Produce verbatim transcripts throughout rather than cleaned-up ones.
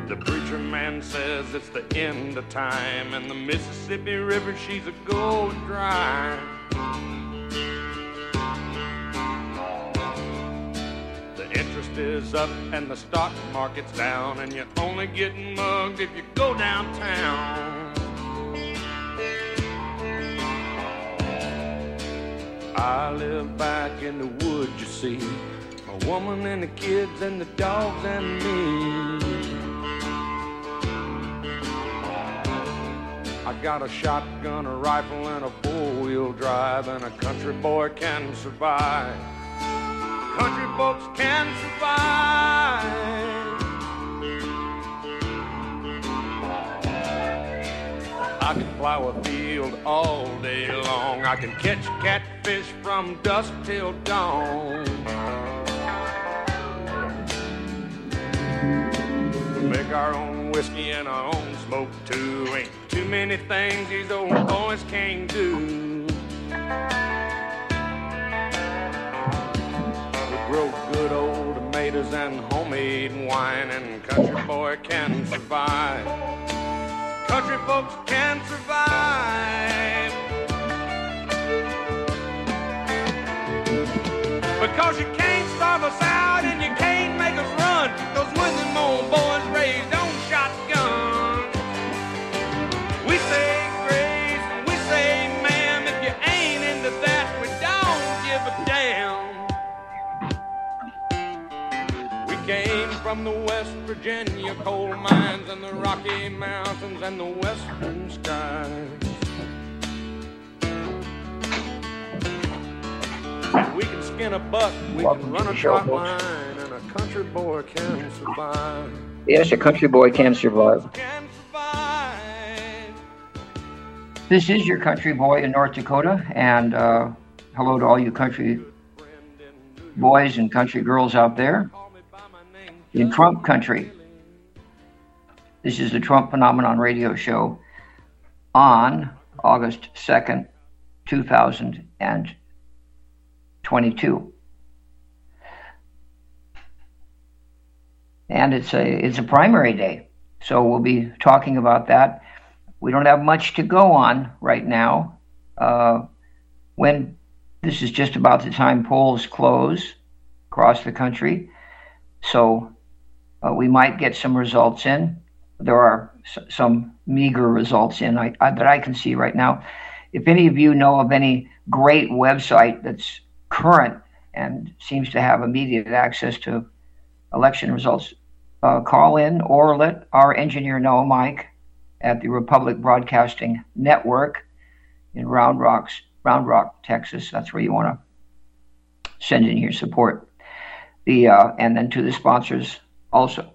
The preacher man says it's the end of time, and the Mississippi River, she's a going dry. The interest is up and the stock market's down, and you're only getting mugged if you go downtown. I live back in the woods, you see, my woman and the kids and the dogs and me. I got a shotgun, a rifle, and a four-wheel drive, and a country boy can survive. Country folks can survive. I can plow a field all day long. I can catch catfish from dusk till dawn. Make our own whiskey and our own smoke too. Ain't too many things these old boys can't do. We grow good old tomatoes and homemade wine, and country boy can survive. Country folks can survive. Because you can't starve us out and you can't make us run. Those Woodland old boys raised on shotguns. We say grace and we say ma'am. If you ain't into that, we don't give a damn. We came from the West Virginia coal mines and the Rocky Mountains and the western skies. We can skin a buck, we Welcome can run to a the show, trot folks. line, and a country boy can survive. Yes, a country boy can survive. Can survive. This is your country boy in North Dakota, and uh, hello to all you country boys and country girls out there in Trump country. This is the Trump Phenomenon radio show on August second, two thousand twenty-two. And it's a it's a primary day, so we'll be talking about that. We don't have much to go on right now. Uh, when this is just about the time polls close across the country, so uh, we might get some results in. There are s- some meager results in I, I, that I can see right now. If any of you know of any great website that's current and seems to have immediate access to election results, uh, call in or let our engineer know, Mike, at the Republic Broadcasting Network in Round Rocks, Round Rock, Texas. That's where you want to send in your support. The uh, and then to the sponsors also.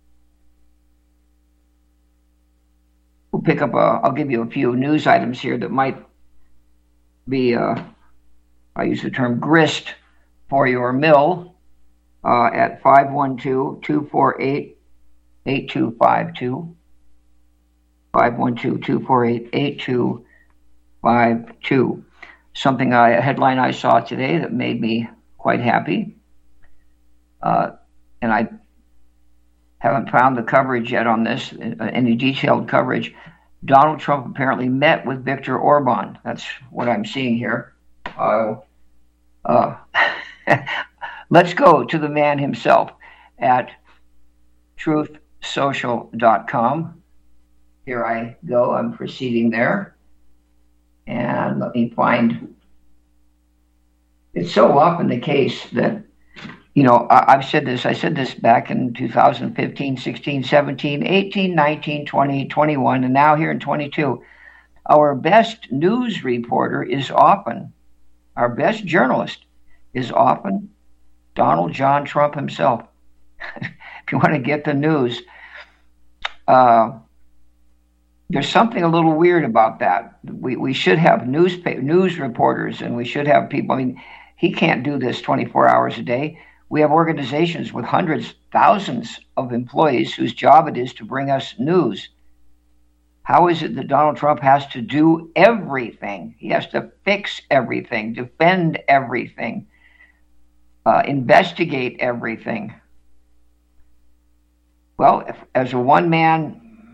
We'll pick up. A, I'll give you a few news items here that might be. Uh, I use the term grist for your mill uh, at five one two, two four eight, eight two five two. five one two, two four eight, eight two five two. Something, I, a headline I saw today that made me quite happy. Uh, and I haven't found the coverage yet on this, any detailed coverage. Donald Trump apparently met with Viktor Orban. That's what I'm seeing here. Uh, uh, let's go to the man himself at truth social dot com. Here I go. I'm proceeding there. And let me find. It's so often the case that, you know, I, I've said this. I said this back in two thousand fifteen, sixteen, seventeen, eighteen, nineteen, twenty, twenty-one, and now here in twenty-two. Our best news reporter is often, our best journalist is often Donald John Trump himself. If you want to get the news, uh, there's something a little weird about that. We we should have newspaper news reporters, and we should have people. I mean, he can't do this twenty-four hours a day. We have organizations with hundreds, thousands of employees whose job it is to bring us news. How is it that Donald Trump has to do everything? He has to fix everything, defend everything, uh, investigate everything. well, if, as a one-man,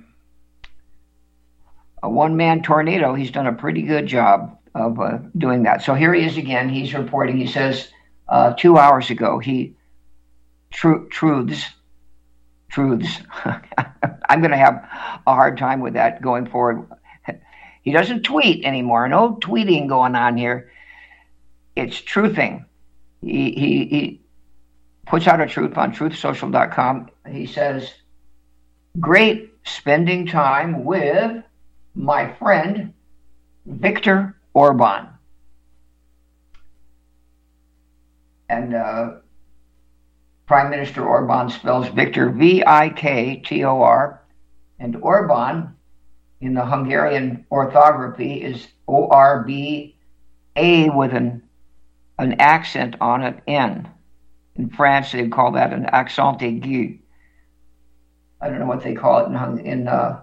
a one-man tornado, he's done a pretty good job of uh, doing that. So here he is again. He's reporting. He says uh, two hours ago, he tru- truths, truths. I'm going to have a hard time with that going forward. He doesn't tweet anymore. No tweeting going on here. It's truthing. He, he, he puts out a truth on truth social dot com. He says, great spending time with my friend Viktor Orban. And uh, Prime Minister Orban spells Viktor V I K T O R, and Orban in the Hungarian orthography is O R B A with an, an accent on it, N. In France, they call that an accent aigu. I don't know what they call it in, in uh,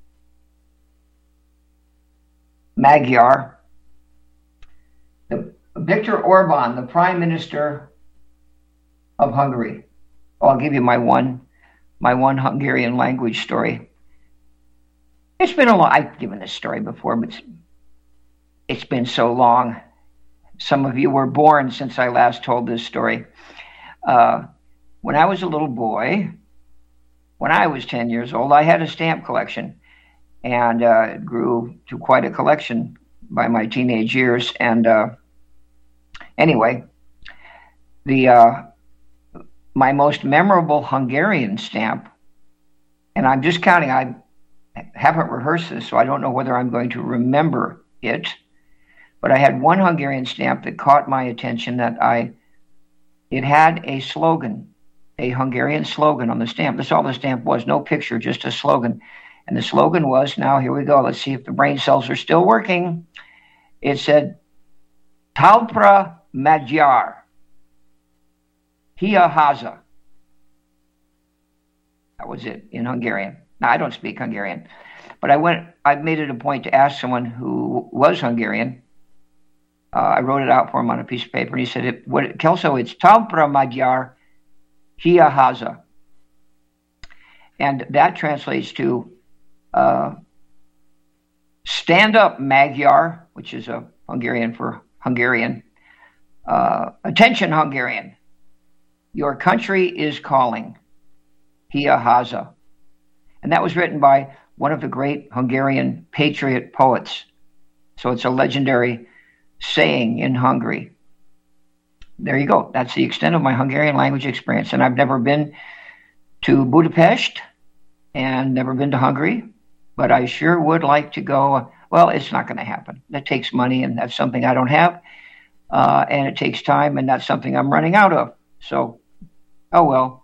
Magyar. The, Viktor Orban, the Prime Minister of Hungary. Oh, I'll give you my one, my one Hungarian language story. It's been a long. I've given this story before, but it's, it's been so long. Some of you were born since I last told this story. Uh, when I was a little boy, when I was ten years old, I had a stamp collection, and uh, it grew to quite a collection by my teenage years. And uh, anyway, the uh, my most memorable Hungarian stamp, and I'm just counting, I haven't rehearsed this, so I don't know whether I'm going to remember it, but I had one Hungarian stamp that caught my attention that I, it had a slogan, a Hungarian slogan on the stamp. That's all the stamp was, no picture, just a slogan. And the slogan was, now here we go, let's see if the brain cells are still working. It said, Talpra Magyar, Hia Haza. That was it in Hungarian. Now, I don't speak Hungarian, but I went, I made it a point to ask someone who was Hungarian. Uh, I wrote it out for him on a piece of paper, and he said, it, what, Kelso, it's Talpra Magyar, Hia Haza. And that translates to uh, stand up Magyar, which is a Hungarian for Hungarian. Uh, attention, Hungarian. Your country is calling. Hia Haza. And that was written by one of the great Hungarian patriot poets. So it's a legendary saying in Hungary. There you go. That's the extent of my Hungarian language experience. And I've never been to Budapest and never been to Hungary, but I sure would like to go. Well, it's not going to happen. That takes money, and that's something I don't have. Uh, and it takes time, and that's something I'm running out of. So, oh well.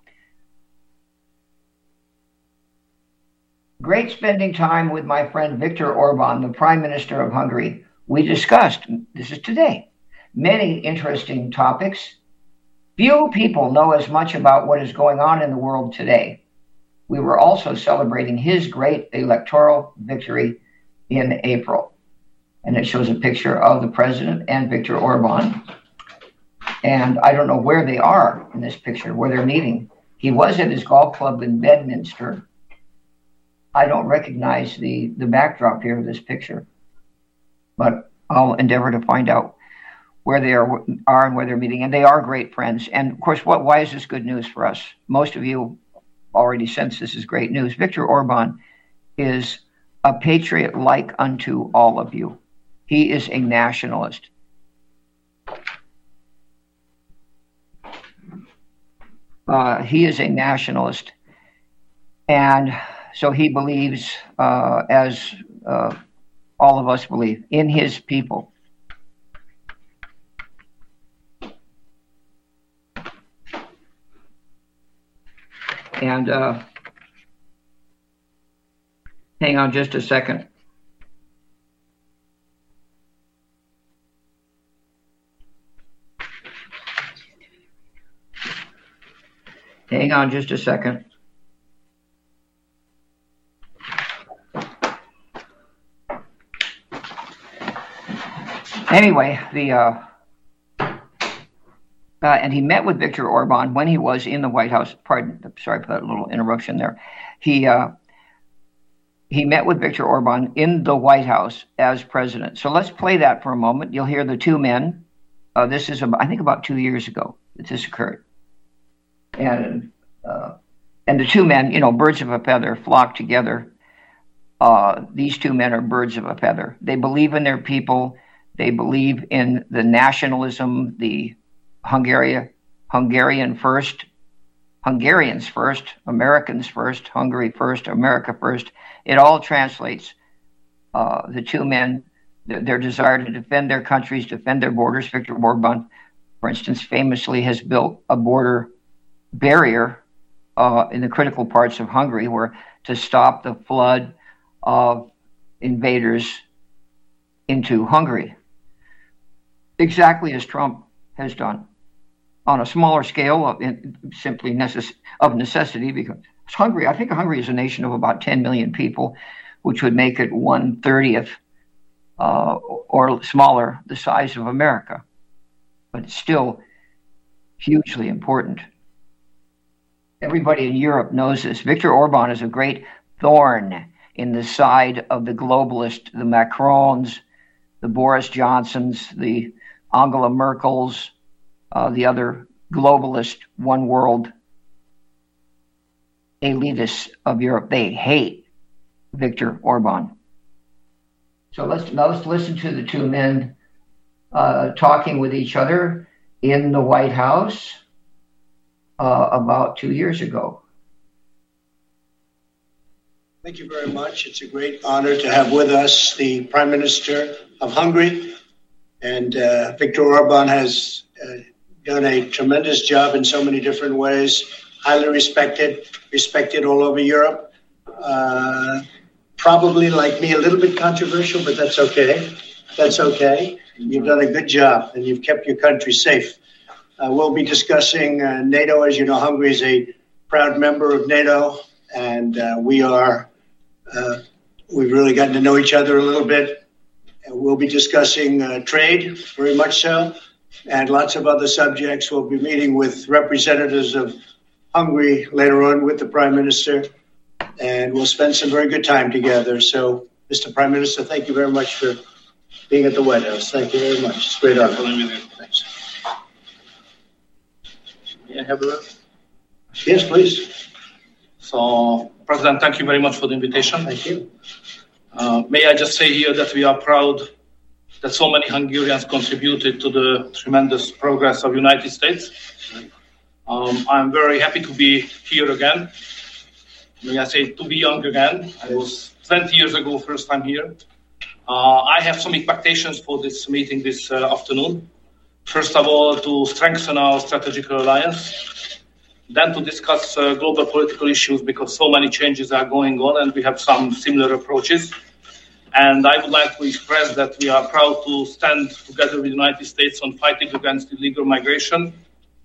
Great spending time with my friend Viktor Orban, the Prime Minister of Hungary. We discussed, this is today, many interesting topics. Few people know as much about what is going on in the world today. We were also celebrating his great electoral victory in April. And it shows a picture of the president and Viktor Orban. And I don't know where they are in this picture, where they're meeting. He was at his golf club in Bedminster. I don't recognize the, the backdrop here of this picture, but I'll endeavor to find out where they are, are and where they're meeting. And they are great friends. And of course, what, why is this good news for us? Most of you already sense this is great news. Viktor Orban is a patriot like unto all of you. He is a nationalist. Uh, he is a nationalist. And so he believes, uh, as uh, all of us believe, in his people. And uh, hang on just a second. Hang on just a second. Anyway, the uh, uh, and he met with Viktor Orban when he was in the White House. Pardon, sorry for that little interruption there. He uh, he met with Viktor Orban in the White House as president. So let's play that for a moment. You'll hear the two men. Uh, this is, about, I think, about two years ago that this occurred. And uh, and the two men, you know, birds of a feather flock together. Uh, these two men are birds of a feather. They believe in their people. They believe in the nationalism, the Hungarian, Hungarian first, Hungarians first, Americans first, Hungary first, America first. It all translates. Uh, the two men, th- their desire to defend their countries, defend their borders. Viktor Orban, for instance, famously has built a border barrier uh, in the critical parts of Hungary where to stop the flood of invaders into Hungary. Exactly as Trump has done on a smaller scale of in, simply necess- of necessity, because Hungary, I think Hungary is a nation of about ten million people, which would make it one thirtieth uh, or smaller the size of America, but it's still hugely important. Everybody in Europe knows this. Viktor Orban is a great thorn in the side of the globalists, the Macrons, the Boris Johnsons, the Angela Merkels, uh, the other globalist one world elitists of Europe. They hate Viktor Orban. So let's, let's listen to the two men uh, talking with each other in the White House uh, about two years ago. Thank you very much. It's a great honor to have with us the Prime Minister of Hungary. And uh, Viktor Orban has uh, done a tremendous job in so many different ways, highly respected, respected all over Europe. Uh, probably, like me, a little bit controversial, but that's okay. That's okay. You've done a good job, and you've kept your country safe. Uh, we'll be discussing uh, NATO. As you know, Hungary is a proud member of NATO, and uh, we are, uh, we've really gotten to know each other a little bit. And we'll be discussing uh, trade, very much so, and lots of other subjects. We'll be meeting with representatives of Hungary later on with the Prime Minister, and we'll spend some very good time together. So, Mister Prime Minister, thank you very much for being at the White House. Thank you very much. It's a great honor. Thanks. May I have a word? Yes, please. So, President, thank you very much for the invitation. Thank you. Uh, may I just say here that we are proud that so many Hungarians contributed to the tremendous progress of the United States. Um, I'm very happy to be here again. May I say to be young again. I was twenty years ago, first time here. Uh, I have some expectations for this meeting this uh, afternoon. First of all, to strengthen our strategic alliance. Then to discuss uh, global political issues, because so many changes are going on and we have some similar approaches. And I would like to express that we are proud to stand together with the United States on fighting against illegal migration,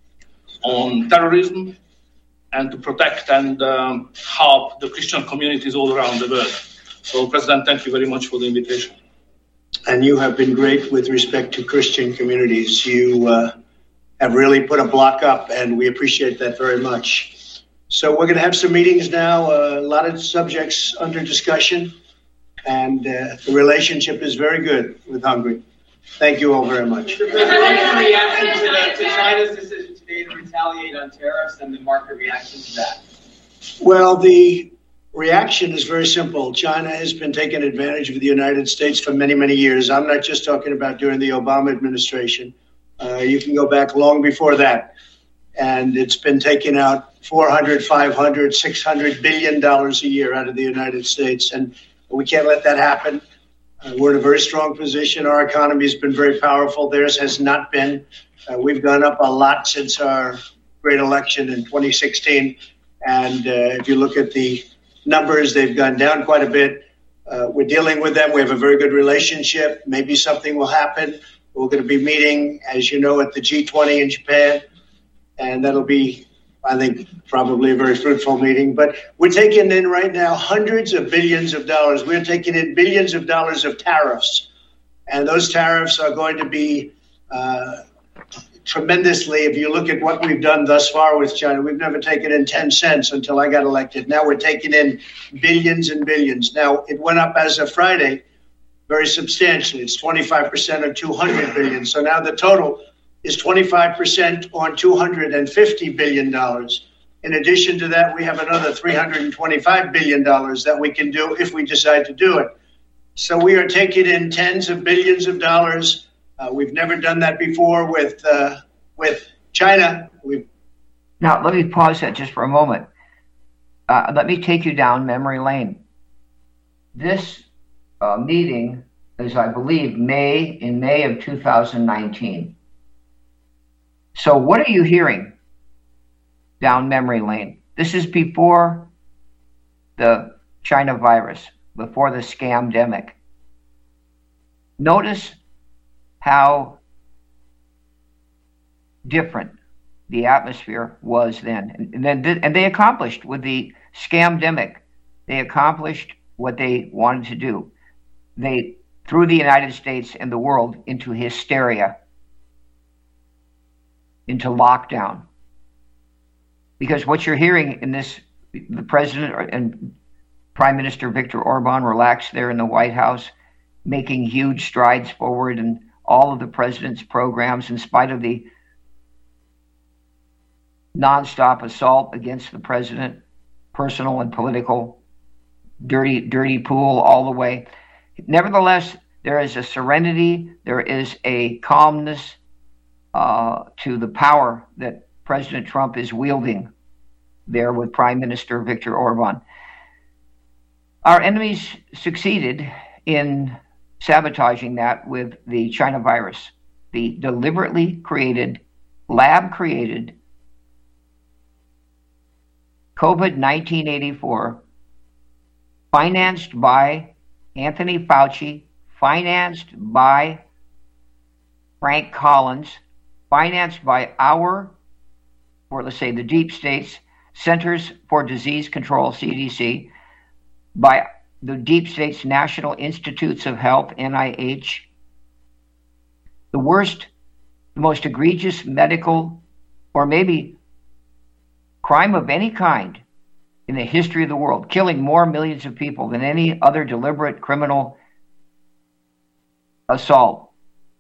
on terrorism, and to protect and um, help the Christian communities all around the world. So, President, thank you very much for the invitation. And you have been great with respect to Christian communities. You uh, have really put a block up, and we appreciate that very much. So we're going to have some meetings now, uh, a lot of subjects under discussion, and uh, the relationship is very good with Hungary. Thank you all very much. Mister President, what's your reaction to, the, to China's decision today to retaliate on tariffs and the market reaction to that? Well, the reaction is very simple. China has been taking advantage of the United States for many, many years. I'm not just talking about during the Obama administration. Uh, you can go back long before that. And it's been taking out four hundred, five hundred, six hundred billion dollars a year out of the United States. And we can't let that happen. Uh, we're in a very strong position. Our economy has been very powerful. Theirs has not been. Uh, we've gone up a lot since our great election in twenty sixteen. And uh, if you look at the numbers, they've gone down quite a bit. Uh, we're dealing with them. We have a very good relationship. Maybe something will happen. We're going to be meeting, as you know, at the G twenty in Japan. And that'll be, I think, probably a very fruitful meeting. But we're taking in right now hundreds of billions of dollars. We're taking in billions of dollars of tariffs. And those tariffs are going to be uh, tremendously. If you look at what we've done thus far with China, we've never taken in ten cents until I got elected. Now we're taking in billions and billions. Now it went up as of Friday very substantially. It's twenty-five percent of two hundred billion. So now the total is twenty-five percent on two hundred fifty billion dollars. In addition to that, we have another three hundred twenty-five billion dollars that we can do if we decide to do it. So we are taking in tens of billions of dollars. Uh, we've never done that before with uh, with China. We've... Now, let me pause that just for a moment. Uh, let me take you down memory lane. This uh, meeting is, I believe, May in May of two thousand nineteen. So what are you hearing down memory lane? This is before the China virus, before the scamdemic. Notice how different the atmosphere was then. And, then, and they accomplished with the scamdemic, they accomplished what they wanted to do. They threw the United States and the world into hysteria, into lockdown. Because what you're hearing in this, the president and Prime Minister Viktor Orban relaxed there in the White House, making huge strides forward in all of the president's programs in spite of the nonstop assault against the president, personal and political, dirty, dirty pool all the way. Nevertheless, there is a serenity, there is a calmness uh, to the power that President Trump is wielding there with Prime Minister Viktor Orban. Our enemies succeeded in sabotaging that with the China virus, the deliberately created, lab-created COVID nineteen eighty-four, financed by Anthony Fauci, financed by Frank Collins, financed by our, or let's say the deep states, Centers for Disease Control, C D C, by the deep state's National Institutes of Health, N I H, the worst, the most egregious medical, or maybe crime of any kind in the history of the world, killing more millions of people than any other deliberate criminal assault.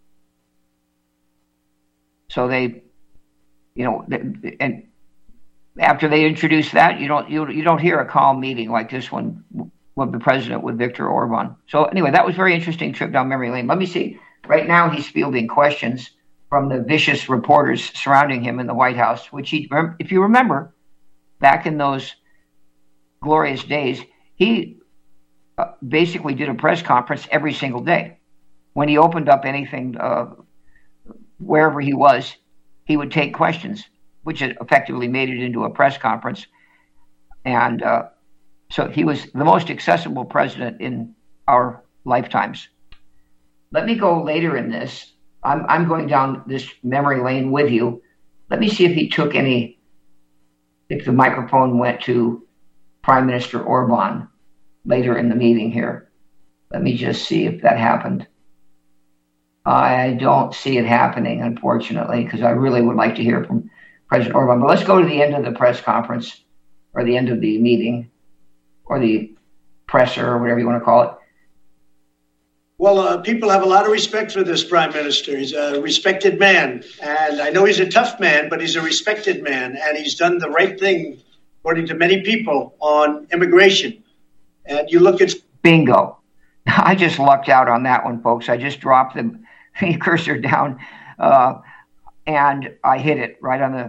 So they, you know, and after they introduce that, you don't you, you don't hear a calm meeting like this one with the president, with Viktor Orban. So anyway, that was a very interesting trip down memory lane. Let me see. Right now, he's fielding questions from the vicious reporters surrounding him in the White House, which he, if you remember, back in those glorious days, he uh, basically did a press conference every single day. When he opened up anything, uh, wherever he was, he would take questions, which effectively made it into a press conference. And uh, so he was the most accessible president in our lifetimes. Let me go later in this. I'm, I'm going down this memory lane with you. Let me see if he took any, if the microphone went to Prime Minister Orban later in the meeting here. Let me just see if that happened. I don't see it happening, unfortunately, because I really would like to hear from President Orban. But let's go to the end of the press conference, or the end of the meeting, or the presser, or whatever you want to call it. Well, uh, people have a lot of respect for this prime minister. He's a respected man. And I know he's a tough man, but he's a respected man. And he's done the right thing, according to many people, on immigration. And you look at... Bingo. I just lucked out on that one, folks. I just dropped the, the cursor down, uh, and I hit it right on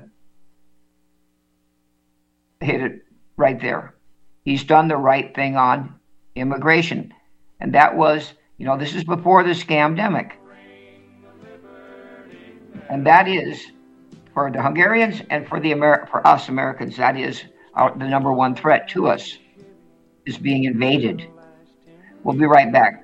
the... Hit it right there. He's done the right thing on immigration. And that was... You know, this is before the scamdemic. And that is, for the Hungarians and for the Amer- for us Americans, that is our, the number one threat to us, is being invaded. We'll be right back.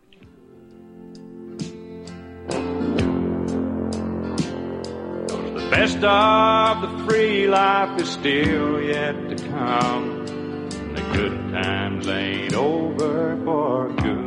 The best of the free life is still yet to come. The good times ain't over for good.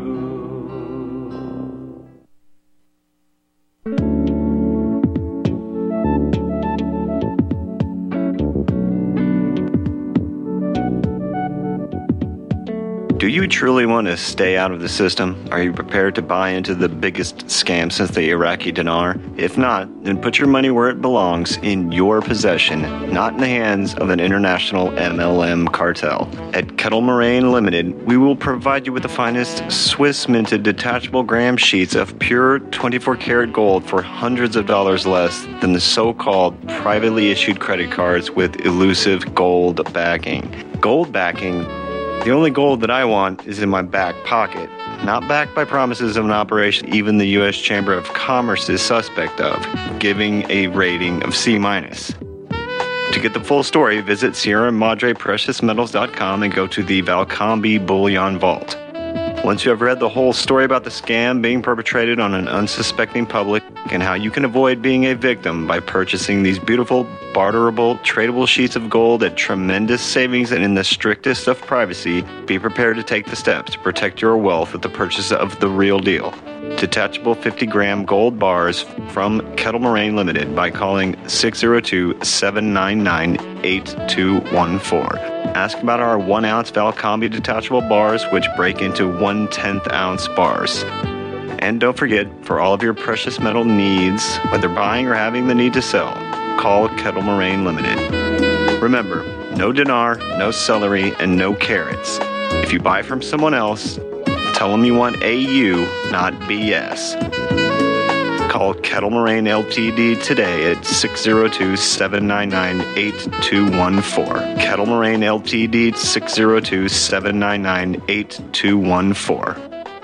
Do you truly want to stay out of the system? Are you prepared to buy into the biggest scam since the Iraqi dinar? If not, then put your money where it belongs, in your possession, not in the hands of an international M L M cartel. At Kettle Moraine Limited, we will provide you with the finest Swiss minted detachable gram sheets of pure twenty-four karat gold for hundreds of dollars less than the so-called privately issued credit cards with elusive gold backing. Gold backing? The only gold that I want is in my back pocket, not backed by promises of an operation even the U S Chamber of Commerce is suspect of, giving a rating of C minus. To get the full story, visit Sierra Madre Precious Metals dot com and go to the Valcambi Bullion Vault. Once you have read the whole story about the scam being perpetrated on an unsuspecting public and how you can avoid being a victim by purchasing these beautiful, barterable, tradable sheets of gold at tremendous savings and in the strictest of privacy, be prepared to take the steps to protect your wealth with the purchase of the real deal. Detachable fifty gram gold bars from Kettle Moraine Limited by calling six oh two, seven nine nine, eight two one four. Ask about our one ounce Valcambi detachable bars, which break into one tenth ounce bars. And don't forget, for all of your precious metal needs, whether buying or having the need to sell, call Kettle Moraine Limited. Remember, no dinar, no celery, and no carrots. If you buy from someone else, tell them you want A U, not B S. Call Kettle Moraine Ltd today at six oh two, seven nine nine, eight two one four. Kettle Moraine Ltd, six oh two, seven nine nine, eight two one four.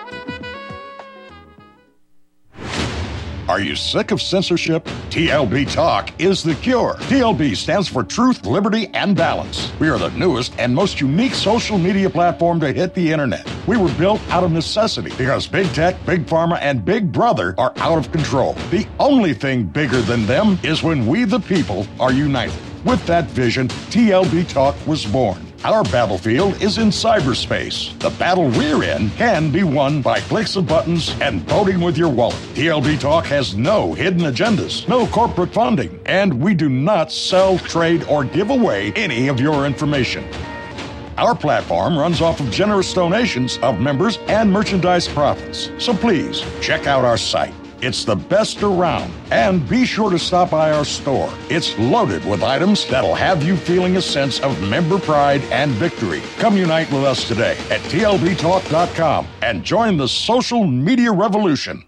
Are you sick of censorship? T L B Talk is the cure. T L B stands for Truth, Liberty, and Balance. We are the newest and most unique social media platform to hit the internet. We were built out of necessity because Big Tech, Big Pharma, and Big Brother are out of control. The only thing bigger than them is when we, the people, are united. With that vision, T L B Talk was born. Our battlefield is in cyberspace. The battle we're in can be won by clicks of buttons and voting with your wallet. T L B Talk has no hidden agendas, no corporate funding, and we do not sell, trade, or give away any of your information. Our platform runs off of generous donations of members and merchandise profits. So please, check out our site. It's the best around. And be sure to stop by our store. It's loaded with items that'll have you feeling a sense of member pride and victory. Come unite with us today at T L B talk dot com and join the social media revolution.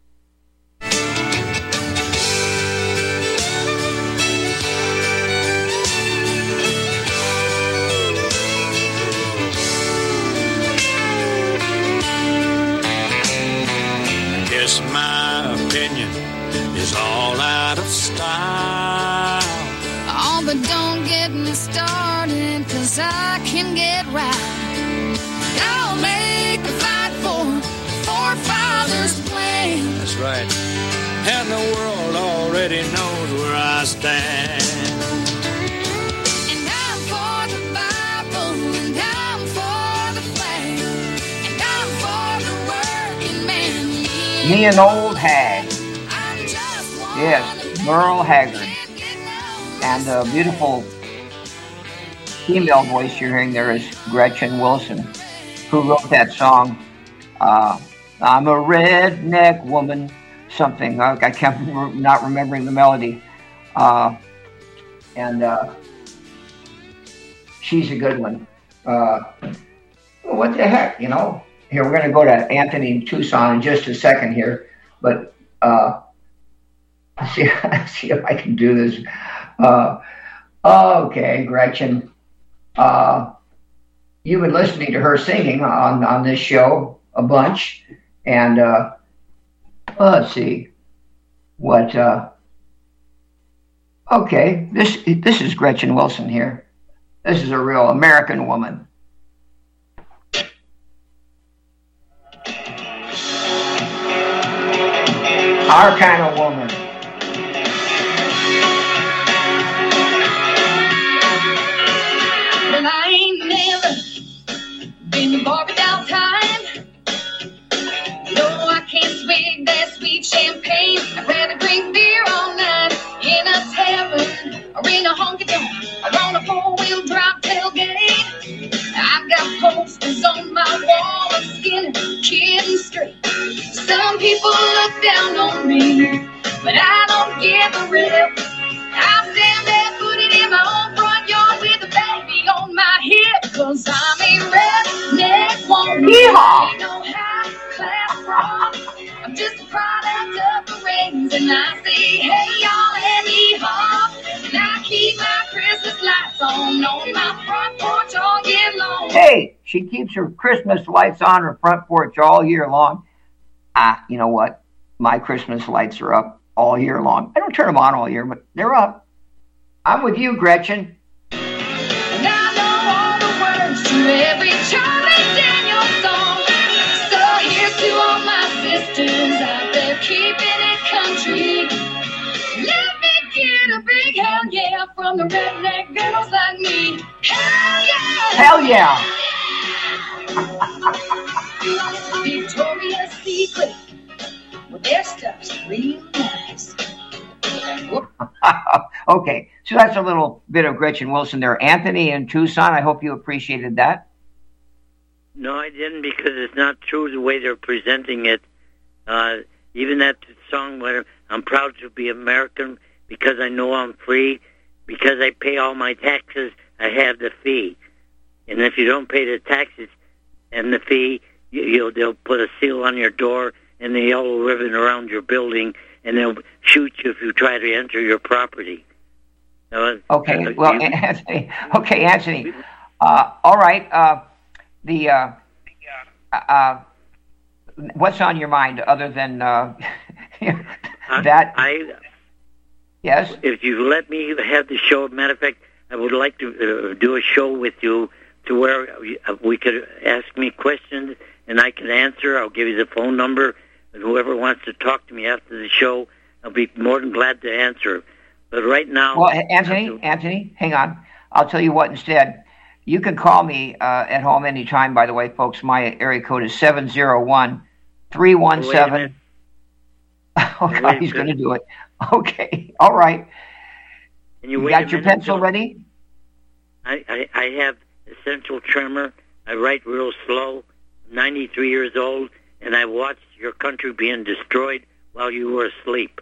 Guess my opinion is all out of style. Oh, but don't get me started, cause I can get right. I'll make a fight for forefathers' plan. That's right. And the world already knows where I stand. And I'm for the Bible, and I'm for the flag, and I'm for the working man. Yeah. Me an old hag. Yes, Merle Haggard. And the beautiful female voice you're hearing there is Gretchen Wilson, who wrote that song, uh, I'm a redneck woman, something. I, I can't remember, not remembering the melody. Uh, and uh, she's a good one. Uh, what the heck, you know? Here, we're going to go to Anthony in Tucson in just a second here. But uh, let's see, let's see if I can do this. Uh, okay, Gretchen. Uh, you've been listening to her singing on, on this show a bunch. And uh, let's see what. Uh, okay, this this is Gretchen Wilson here. This is a real American woman. Our kind of woman. Well, I ain't never been to Barbie doll time. No, I can't swig that sweet champagne. I'd rather drink beer all night in a tavern or in a honky-tonk or on a four-wheel drive tailgate. I've got posters on my me. But I don't give a rip. I stand there, put it in my own front yard with a baby on my hip. Cause I'm a redneck woman. Yeehaw! Ain't no high class rock. I'm just a product of the rains. And I say, hey y'all, and yeehaw. And I keep my Christmas lights on on my front porch all year long. Hey, she keeps her Christmas lights on her front porch all year long. Ah, you know what? My Christmas lights are up all year long. I don't turn them on all year, but they're up. I'm with you, Gretchen. And I know all the words to every Charlie Daniels song. So here's to all my sisters out there keeping it country. Let me get a big hell yeah from the redneck girls like me. Hell yeah! Hell yeah! Victoria's Secret. Well, their stuff's real nice. Okay, so that's a little bit of Gretchen Wilson there. Anthony in Tucson, I hope you appreciated that. No, I didn't, because it's not true the way they're presenting it. Uh, even that song where I'm proud to be American because I know I'm free, because I pay all my taxes, I have the fee. And if you don't pay the taxes and the fee, you, you'll, they'll put a seal on your door and the yellow ribbon around your building, and they'll shoot you if you try to enter your property. Now, okay, uh, well, you, Anthony. Okay, Anthony. Uh, all right. Uh, the uh, uh, what's on your mind other than uh, that? I, yes. If you let me have the show, matter of fact, I would like to uh, do a show with you to where we could ask me questions and I can answer. I'll give you the phone number. And whoever wants to talk to me after the show, I'll be more than glad to answer. But right now... Well, Anthony, Anthony, hang on. I'll tell you what instead. You can call me uh, at home anytime, by the way, folks. My area code is seven oh one, three one seven... Oh, God, he's going to do it. Okay, all right. Can you you wait got a your minute, pencil Joe? ready? I, I, I have essential tremor. I write real slow. I'm ninety-three years old, and I watched your country being destroyed while you were asleep.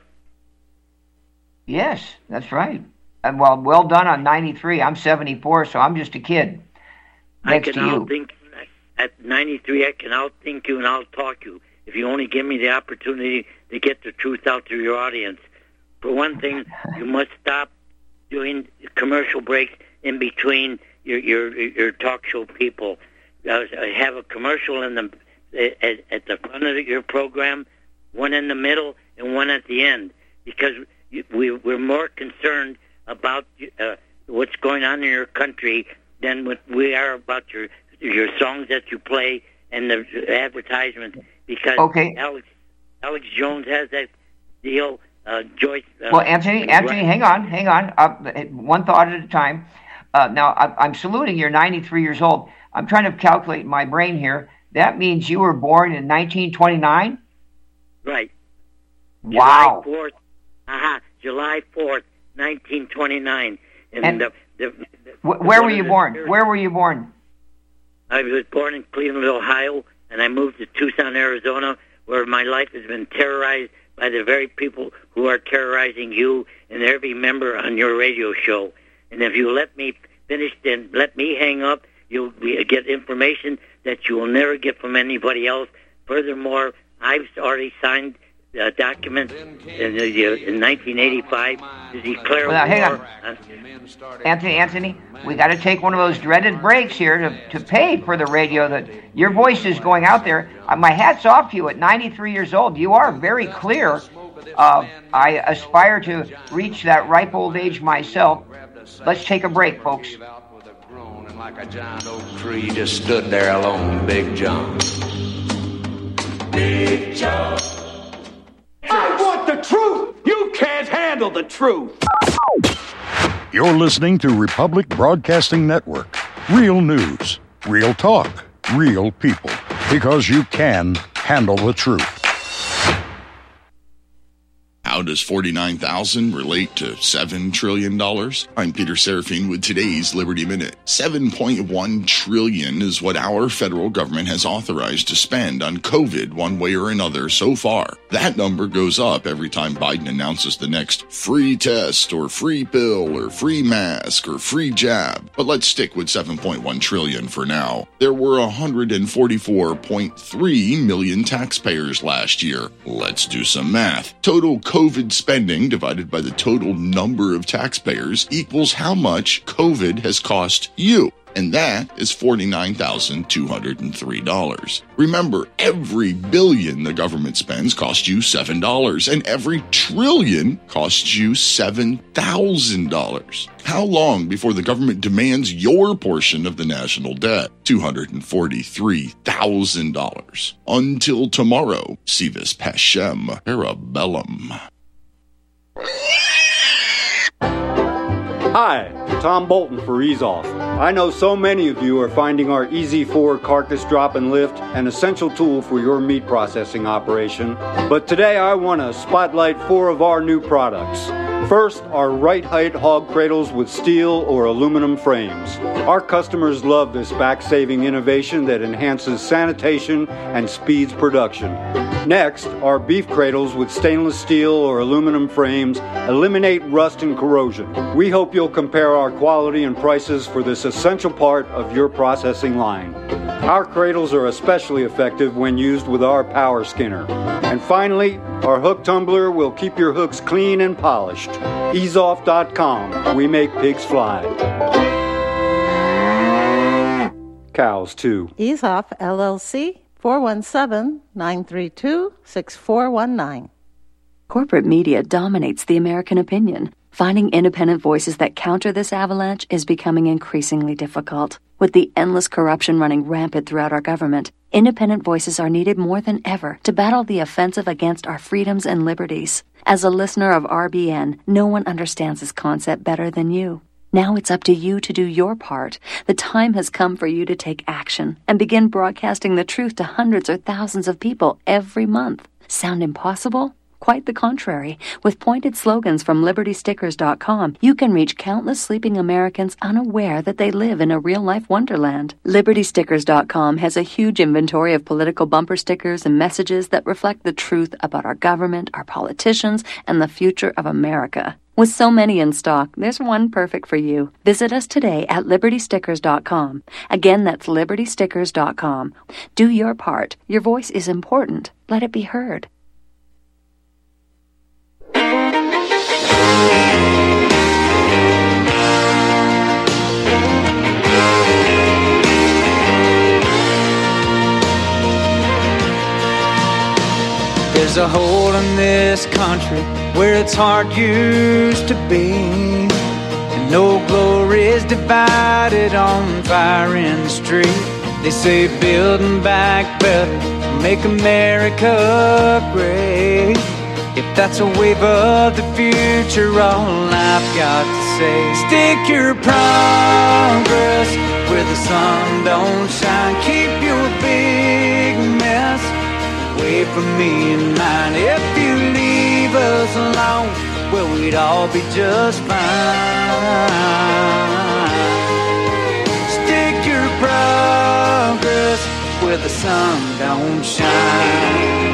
Yes, that's right. And well, well done on ninety-three. I'm seventy-four, so I'm just a kid. Next I can to you. outthink, at ninety-three, I can outthink you and out-talk you if you only give me the opportunity to get the truth out to your audience. For one thing, you must stop doing commercial breaks in between your your, your talk show people. Uh, have a commercial in the at, at the front of your program, one in the middle, and one at the end, because we, we're more concerned about uh, what's going on in your country than what we are about your your songs that you play and the advertisements. Because okay. Alex Alex Jones has that deal. Uh, Joyce. Uh, well, Anthony, Anthony, hang on, hang on. Uh, one thought at a time. Uh, now, I, I'm saluting. You're ninety-three years old. I'm trying to calculate in my brain here. That means you were born in nineteen twenty-nine? Right. Wow. July fourth, uh-huh, July fourth, nineteen twenty-nine. And, and the, the, the, wh- where were you the, born? Where were you born? I was born in Cleveland, Ohio, and I moved to Tucson, Arizona, where my life has been terrorized by the very people who are terrorizing you and every member on your radio show. And if you let me finish, then let me hang up, you'll be, get information that you will never get from anybody else. Furthermore, I've already signed a document in, the, uh, in nineteen eighty-five to declare well, now, hang war. on. Uh, Anthony, Anthony, we got to take one of those dreaded breaks here to, to pay for the radio. That your voice is going out there. Uh, my hat's off to you at ninety-three years old. You are very clear. Uh, I aspire to reach that ripe old age myself. Let's take a break, folks. Like a giant oak tree just stood there alone, Big John. Big John. I want the truth. You can't handle the truth. You're listening to Republic Broadcasting Network. Real news, real talk, real people. Because you can handle the truth. How does forty-nine thousand relate to seven trillion dollars? I'm Peter Serafine with today's Liberty Minute. seven point one trillion dollars is what our federal government has authorized to spend on COVID one way or another so far. That number goes up every time Biden announces the next free test or free pill or free mask or free jab. But let's stick with seven point one trillion dollars for now. There were one hundred forty-four point three million taxpayers last year. Let's do some math. Total COVID spending divided by the total number of taxpayers equals how much COVID has cost you. And that is forty-nine thousand two hundred three dollars. Remember, every billion the government spends costs you seven dollars, and every trillion costs you seven thousand dollars. How long before the government demands your portion of the national debt? two hundred forty-three thousand dollars. Until tomorrow, si vis pacem, parabellum. Hi, Tom Bolton for Ease Off. I know so many of you are finding our E Z four carcass drop and lift an essential tool for your meat processing operation. But today I want to spotlight four of our new products. First, our right height hog cradles with steel or aluminum frames. Our customers love this back-saving innovation that enhances sanitation and speeds production. Next, our beef cradles with stainless steel or aluminum frames eliminate rust and corrosion. We hope you'll compare our quality and prices for this essential part of your processing line. Our cradles are especially effective when used with our power skinner. And finally, our hook tumbler will keep your hooks clean and polished. ease off dot com. We make pigs fly. Cows, too. Ease Off, L L C, four one seven, nine three two, six four one nine. Corporate media dominates the American opinion. Finding independent voices that counter this avalanche is becoming increasingly difficult. With the endless corruption running rampant throughout our government, independent voices are needed more than ever to battle the offensive against our freedoms and liberties. As a listener of R B N, no one understands this concept better than you. Now it's up to you to do your part. The time has come for you to take action and begin broadcasting the truth to hundreds or thousands of people every month. Sound impossible? Quite the contrary. With pointed slogans from liberty stickers dot com, you can reach countless sleeping Americans unaware that they live in a real-life wonderland. liberty stickers dot com has a huge inventory of political bumper stickers and messages that reflect the truth about our government, our politicians, and the future of America. With so many in stock, there's one perfect for you. Visit us today at liberty stickers dot com. Again, that's liberty stickers dot com. Do your part. Your voice is important. Let it be heard. There's a hole in this country where its heart used to be, and no glory is divided on fire in the street. They say building back better, make America great. If that's a wave of the future, all I've got to say, stick your progress where the sun don't shine. Keep your big mess away from me and mine. If you leave us alone, well, we'd all be just fine. Stick your progress where the sun don't shine.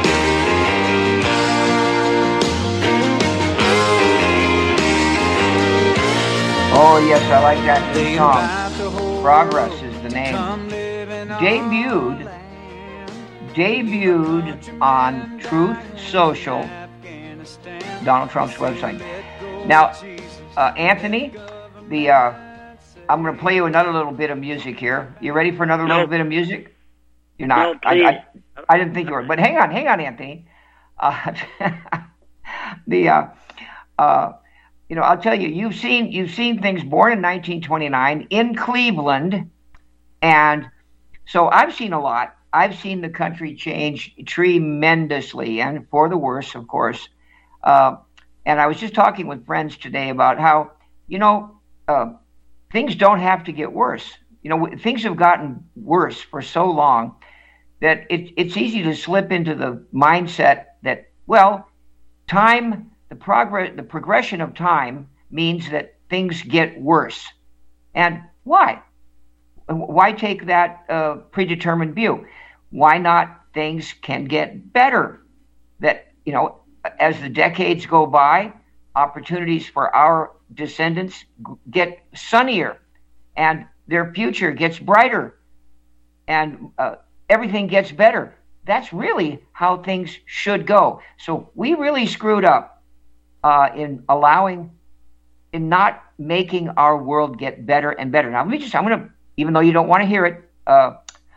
Oh, yes, I like that new song. Progress is the name. Debuted, debuted on Truth Social, Donald Trump's website. Now, uh, Anthony, the uh, I'm going to play you another little bit of music here. You ready for another no. little bit of music? You're not. No, I, I, I didn't think you were. But hang on, hang on, Anthony. Uh, the uh, uh, You know, I'll tell you, you've seen you've seen things born in nineteen twenty-nine in Cleveland, and so I've seen a lot. I've seen the country change tremendously, and for the worse, of course. Uh, and I was just talking with friends today about how, you know, uh, things don't have to get worse. You know, things have gotten worse for so long that it, it's easy to slip into the mindset that, well, time the progress, the progression of time means that things get worse. And why? Why take that uh, predetermined view? Why not things can get better? That, you know, as the decades go by, opportunities for our descendants get sunnier and their future gets brighter and uh, everything gets better. That's really how things should go. So we really screwed up uh, in allowing, in not making our world get better and better. Now, let me just, I'm going to, even though you don't want to hear it, uh,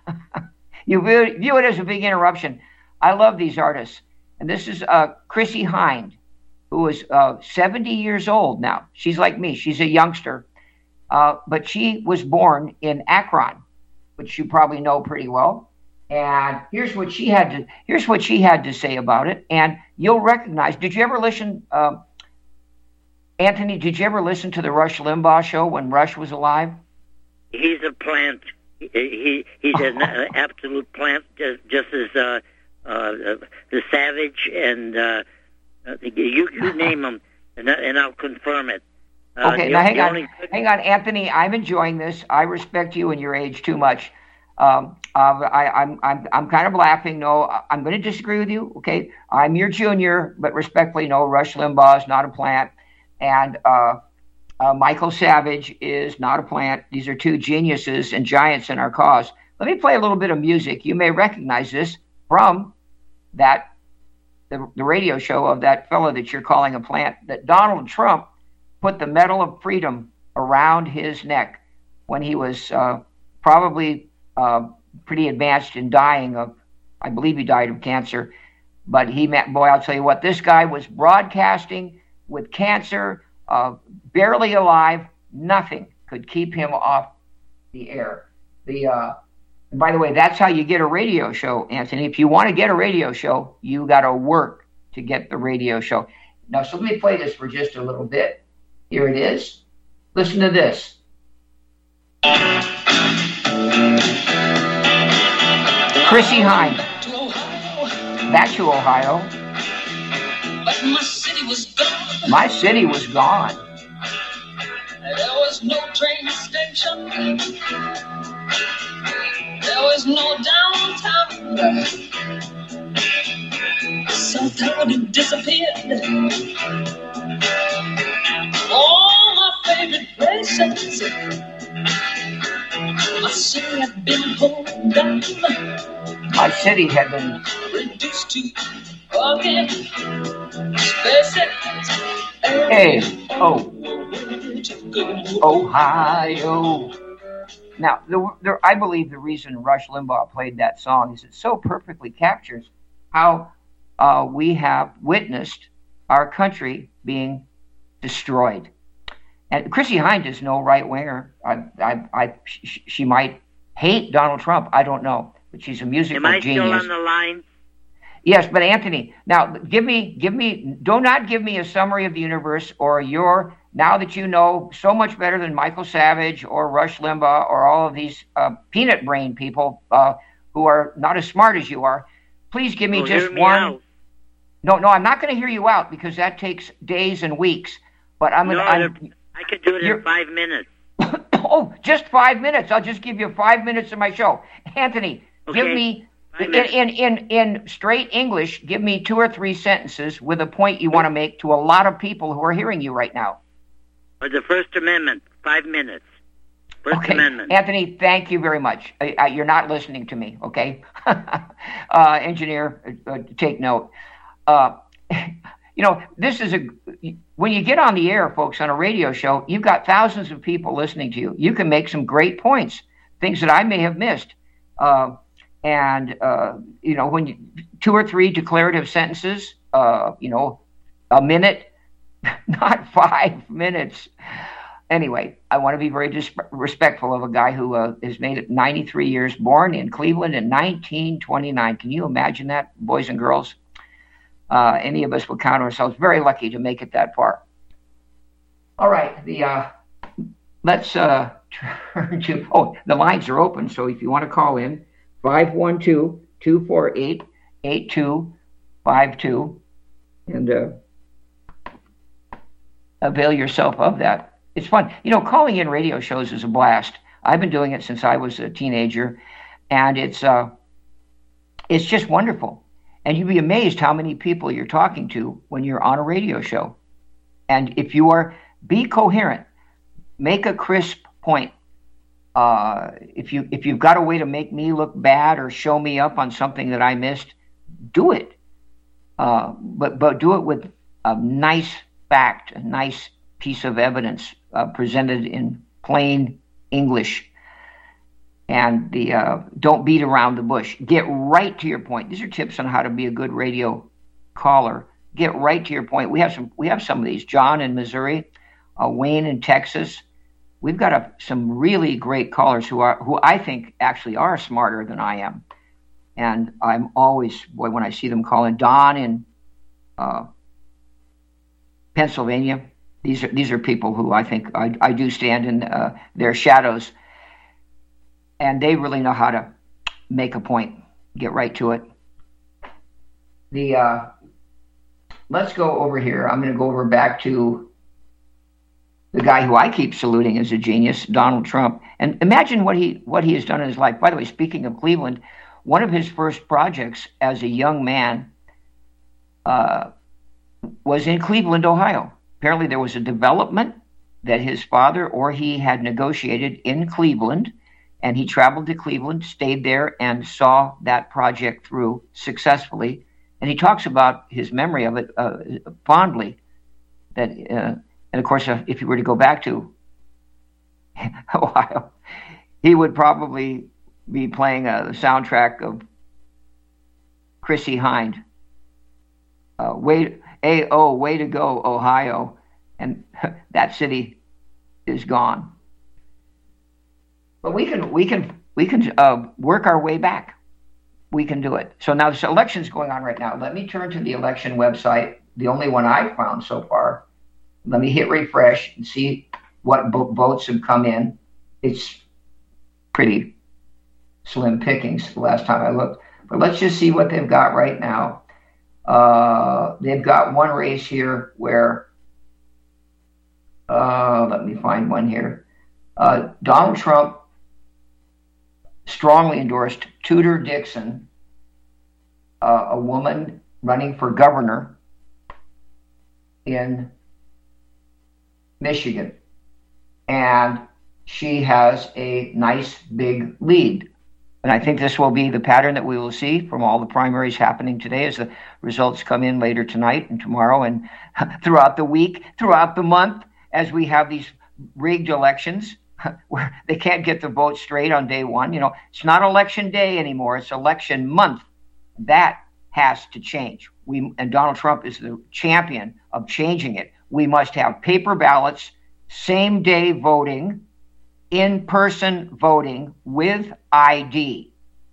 you view, view it as a big interruption. I love these artists. And this is uh, Chrissie Hynde, who is uh, seventy years old now. She's like me. She's a youngster. Uh, but she was born in Akron, which you probably know pretty well. And here's what she had to here's what she had to say about it. And you'll recognize. Did you ever listen, uh, Anthony? Did you ever listen to the Rush Limbaugh show when Rush was alive? He's a plant. He, he he's an uh, absolute plant, just just as uh, uh, the Savage and uh, you you name him, and and I'll confirm it. Uh, okay, now hang on, only... hang on, Anthony. I'm enjoying this. I respect you and your age too much. Um, uh, I, I'm, I'm, I'm kind of laughing. No, I'm going to disagree with you. Okay, I'm your junior, but respectfully, no. Rush Limbaugh is not a plant, and uh, uh, Michael Savage is not a plant. These are two geniuses and giants in our cause. Let me play a little bit of music. You may recognize this from that the, the radio show of that fellow that you're calling a plant. That Donald Trump put the Medal of Freedom around his neck when he was uh, probably uh, pretty advanced in dying of, I believe he died of cancer. But he, met, boy, I'll tell you what, this guy was broadcasting with cancer, uh, barely alive. Nothing could keep him off the air. The uh, and by the way, that's how you get a radio show, Anthony. If you want to get a radio show, you got to work to get the radio show. Now, so let me play this for just a little bit. Here it is. Listen to this. Chrissie Hynde. Back to Ohio. But my city was gone. My city was gone. There was no train station. There was no downtown. Somehow it disappeared. All my favorite places. My city had been pulled down. My city had been reduced to again. Spaces. Hey, oh, Ohio. Now, the, the, I believe the reason Rush Limbaugh played that song is it so perfectly captures how uh, we have witnessed our country being destroyed. And Chrissie Hynde is no right winger. I, I, I, she, she might hate Donald Trump. I don't know, but she's a musical Am I genius. still on the line? Yes, but Anthony, now give me, give me, do not give me a summary of the universe or your. Now that you know so much better than Michael Savage or Rush Limbaugh or all of these uh, peanut brain people uh, who are not as smart as you are, please give me well, just me one. Out. No, no, I'm not going to hear you out because that takes days and weeks. But I'm going no, to. I could do it in five minutes. Oh, just five minutes. I'll just give you five minutes of my show. Anthony, okay. give me, in, in, in, in straight English, give me two or three sentences with a point you want to make to a lot of people who are hearing you right now. Or the First Amendment, five minutes. First okay. Amendment. Anthony, thank you very much. I, I, you're not listening to me, okay? uh, engineer, uh, take note. Uh, you know, this is a, when you get on the air, folks, on a radio show, you've got thousands of people listening to you. You can make some great points, things that I may have missed. Uh, and, uh, you know, when you, two or three declarative sentences, uh, you know, a minute, not five minutes. Anyway, I want to be very dis- respectful of a guy who uh, has made it ninety-three years, born in Cleveland in nineteen twenty-nine. Can you imagine that, boys and girls? Uh, any of us would count ourselves very lucky to make it that far. All right, the uh, let's uh, turn to, oh, the lines are open, so if you want to call in, five one two, two four eight, eight two five two, and uh, avail yourself of that. It's fun. You know, calling in radio shows is a blast. I've been doing it since I was a teenager, and it's uh, it's just wonderful. And you'd be amazed how many people you're talking to when you're on a radio show. And if you are, be coherent, make a crisp point. Uh, if you if you've got a way to make me look bad or show me up on something that I missed, do it. Uh, but but do it with a nice fact, a nice piece of evidence uh, presented in plain English. And the uh, don't beat around the bush. Get right to your point. These are tips on how to be a good radio caller. Get right to your point. We have some. We have some of these. John in Missouri, uh, Wayne in Texas. We've got a, some really great callers who are who I think actually are smarter than I am. And I'm always, boy, when I see them calling. Don in uh, Pennsylvania. These are these are people who I think I, I do stand in uh, their shadows. And they really know how to make a point, get right to it. The uh, let's go over here. I'm going to go over back to the guy who I keep saluting as a genius, Donald Trump. And imagine what he what he has done in his life. By the way, speaking of Cleveland, one of his first projects as a young man uh, was in Cleveland, Ohio. Apparently, there was a development that his father or he had negotiated in Cleveland. And he traveled to Cleveland, stayed there, and saw that project through successfully. And he talks about his memory of it uh, fondly. That, uh, and of course, uh, if he were to go back to Ohio, he would probably be playing a soundtrack of Chrissie Hynde. Uh, way, A O, way to go, Ohio. And that city is gone. But we can we can we can uh, work our way back. We can do it. So now this election's going on right now. Let me turn to the election website, the only one I've found so far. Let me hit refresh and see what bo- votes have come in. It's pretty slim pickings the last time I looked. But let's just see what they've got right now. Uh, they've got one race here where, uh, let me find one here. Uh, Donald Trump strongly endorsed Tudor Dixon, uh, a woman running for governor in Michigan. And she has a nice big lead. And I think this will be the pattern that we will see from all the primaries happening today as the results come in later tonight and tomorrow and throughout the week, throughout the month, as we have these rigged elections where they can't get the vote straight on day one. You know, it's not election day anymore. It's election month. That has to change. We and Donald Trump is the champion of changing it. We must have paper ballots, same day voting, in-person voting with I D.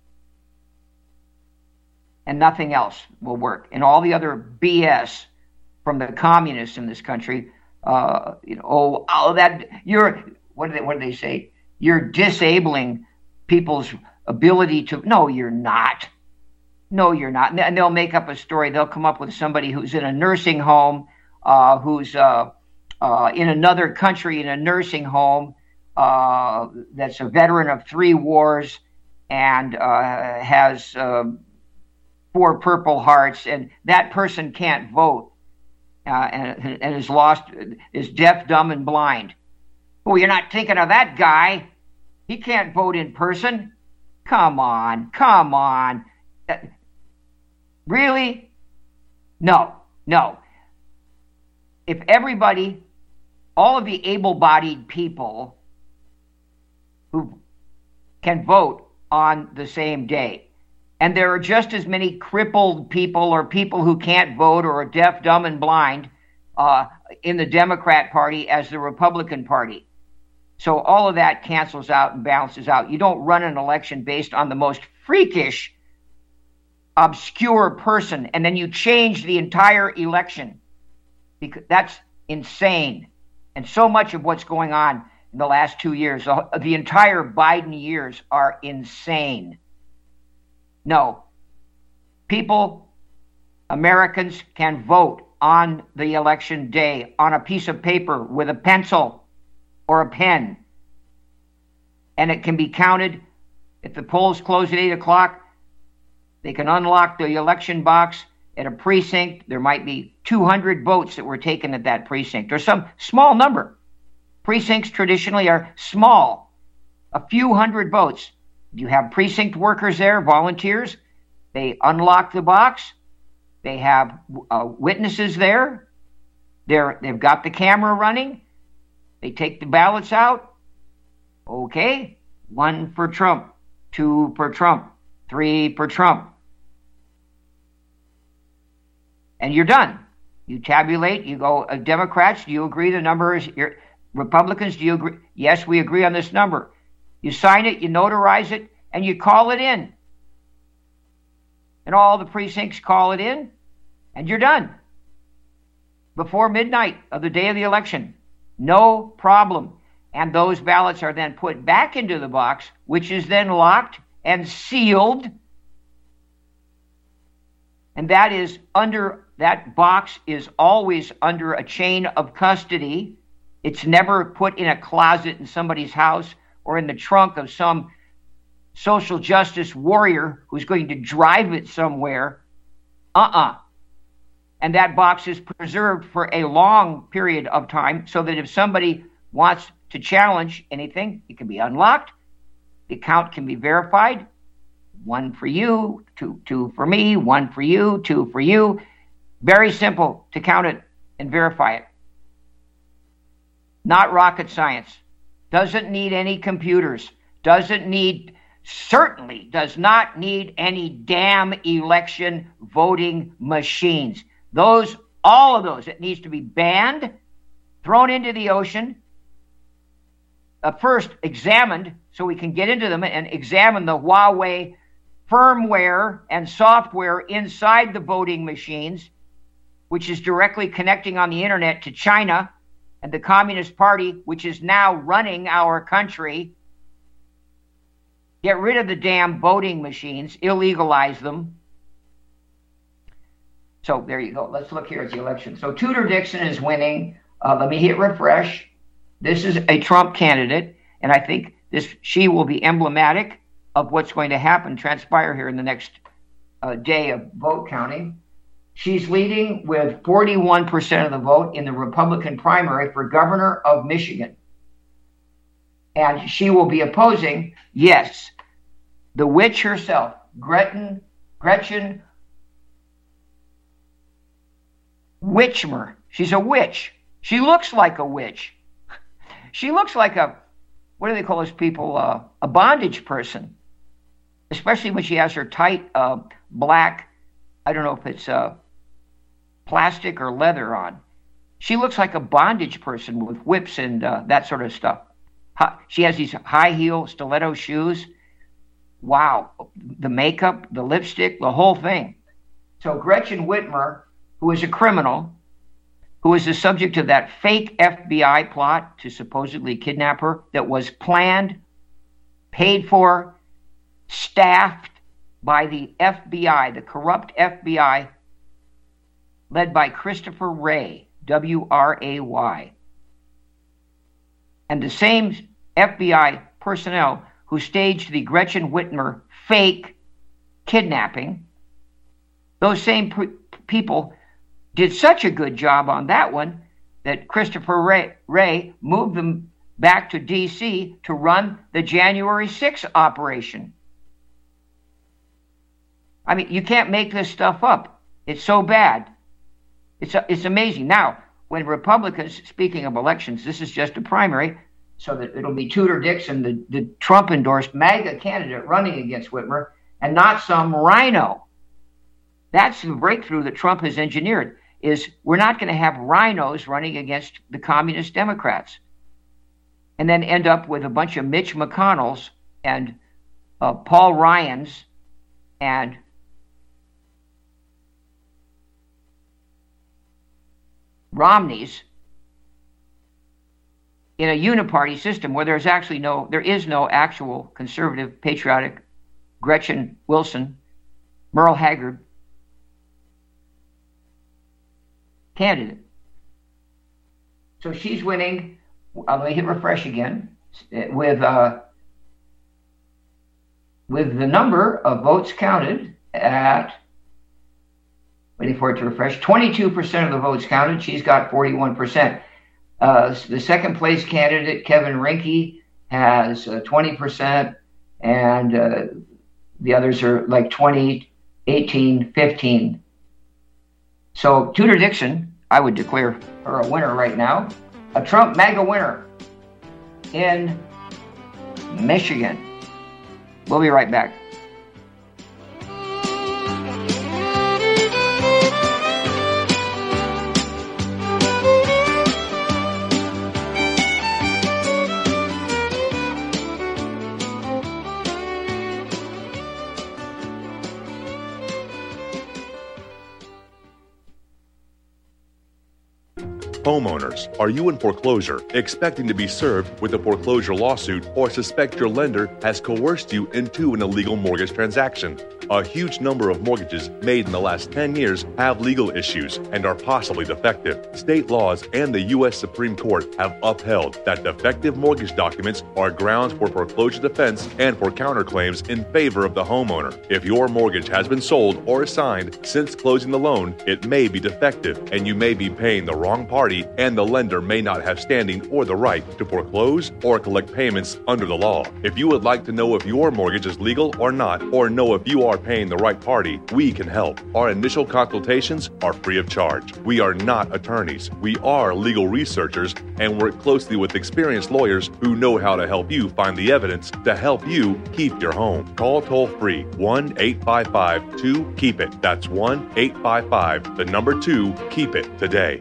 And nothing else will work. And all the other B S from the communists in this country, uh, you know, oh, oh, that you're. What do they, what do they say? You're disabling people's ability to... No, you're not. No, you're not. And they'll make up a story. They'll come up with somebody who's in a nursing home, uh, who's uh, uh, in another country in a nursing home, uh, that's a veteran of three wars and uh, has uh, four Purple Hearts, and that person can't vote uh, and, and is lost, is deaf, dumb, and blind. Oh, you're not thinking of that guy. He can't vote in person. Come on, come on. Uh, really? No, no. If everybody, all of the able-bodied people who can vote on the same day, and there are just as many crippled people or people who can't vote or are deaf, dumb, and blind uh, in the Democrat Party as the Republican Party. So all of that cancels out and balances out. You don't run an election based on the most freakish, obscure person, and then you change the entire election. Because that's insane. And so much of what's going on in the last two years, the entire Biden years, are insane. No. People, Americans, can vote. on the election day on a piece of paper with a pencil or a pen. And it can be counted. If the polls close at eight o'clock, they can unlock the election box at a precinct. There might be two hundred votes that were taken at that precinct, or some small number. Precincts traditionally are small, a few hundred votes. You have precinct workers there, volunteers. They unlock the box. They have uh, witnesses there. They're, they've got the camera running. They take the ballots out. Okay, one for Trump, two for Trump, three for Trump. And you're done. You tabulate, you go, uh, Democrats, do you agree the number is, your Republicans, do you agree? Yes, we agree on this number. You sign it, you notarize it, and you call it in. And all the precincts call it in, and you're done. Before midnight of the day of the election. No problem. And those ballots are then put back into the box, which is then locked and sealed. And that is under, that box is always under a chain of custody. It's never put in a closet in somebody's house or in the trunk of some social justice warrior who's going to drive it somewhere. Uh-uh. And that box is preserved for a long period of time so that if somebody wants to challenge anything, it can be unlocked. The count can be verified. One for you, two, two for me, one for you, two for you. Very simple to count it and verify it. Not rocket science. Doesn't need any computers. Doesn't need, certainly does not need any damn election voting machines. Those, all of those, it needs to be banned, thrown into the ocean, uh, first examined so we can get into them and examine the Huawei firmware and software inside the voting machines, which is directly connecting on the internet to China and the Communist Party, which is now running our country. Get rid of the damn voting machines, illegalize them. So there you go. Let's look here at the election. So Tudor Dixon is winning. Uh, let me hit refresh. This is a Trump candidate, and I think this she will be emblematic of what's going to happen, transpire here in the next uh, day of vote counting. She's leading with forty-one percent of the vote in the Republican primary for governor of Michigan. And she will be opposing, yes, the witch herself, Gretchen, Gretchen Whitmer. She's a witch. She looks like a witch. She looks like a, what do they call those people, uh, a bondage person. Especially when she has her tight uh, black, I don't know if it's uh, plastic or leather on. She looks like a bondage person with whips and uh, that sort of stuff. She has these high heel stiletto shoes. Wow. The makeup, the lipstick, the whole thing. So Gretchen Whitmer, who is a criminal, who is the subject of that fake F B I plot to supposedly kidnap her that was planned, paid for, staffed by the F B I, the corrupt F B I, led by Christopher Wray, W R A Y. And the same F B I personnel who staged the Gretchen Whitmer fake kidnapping, those same pre- people did such a good job on that one that Christopher Wray, Wray moved them back to D C to run the January sixth operation. I mean, you can't make this stuff up. It's so bad. It's, it's amazing. Now, when Republicans, speaking of elections, this is just a primary, so that it'll be Tudor Dixon, the, the Trump-endorsed MAGA candidate running against Whitmer, and not some rhino. That's the breakthrough that Trump has engineered, is we're not going to have rhinos running against the communist Democrats and then end up with a bunch of Mitch McConnells and uh, Paul Ryans and Romneys in a uniparty system where there's actually no, there is no actual conservative, patriotic Gretchen Wilson, Merle Haggard, candidate. So she's winning. I'm going to hit refresh again with uh, with the number of votes counted at, waiting for it to refresh, twenty-two percent of the votes counted. She's got forty-one percent. Uh, the second place candidate, Kevin Rinke, has uh, twenty percent, and uh, the others are like twenty, eighteen, fifteen. So Tudor Dixon, I would declare her a winner right now. A Trump MAGA winner in Michigan. We'll be right back. Homeowners, are you in foreclosure, expecting to be served with a foreclosure lawsuit, or suspect your lender has coerced you into an illegal mortgage transaction? A huge number of mortgages made in the last ten years have legal issues and are possibly defective. State laws and the U S Supreme Court have upheld that defective mortgage documents are grounds for foreclosure defense and for counterclaims in favor of the homeowner. If your mortgage has been sold or assigned since closing the loan, it may be defective and you may be paying the wrong party, and the lender may not have standing or the right to foreclose or collect payments under the law. If you would like to know if your mortgage is legal or not, or know if you are paying the right party, we can help. Our initial consultations are free of charge. We are not attorneys. We are legal researchers and work closely with experienced lawyers who know how to help you find the evidence to help you keep your home. Call toll free one eight five five two keep it. That's one eight five five, the number two, keep it today.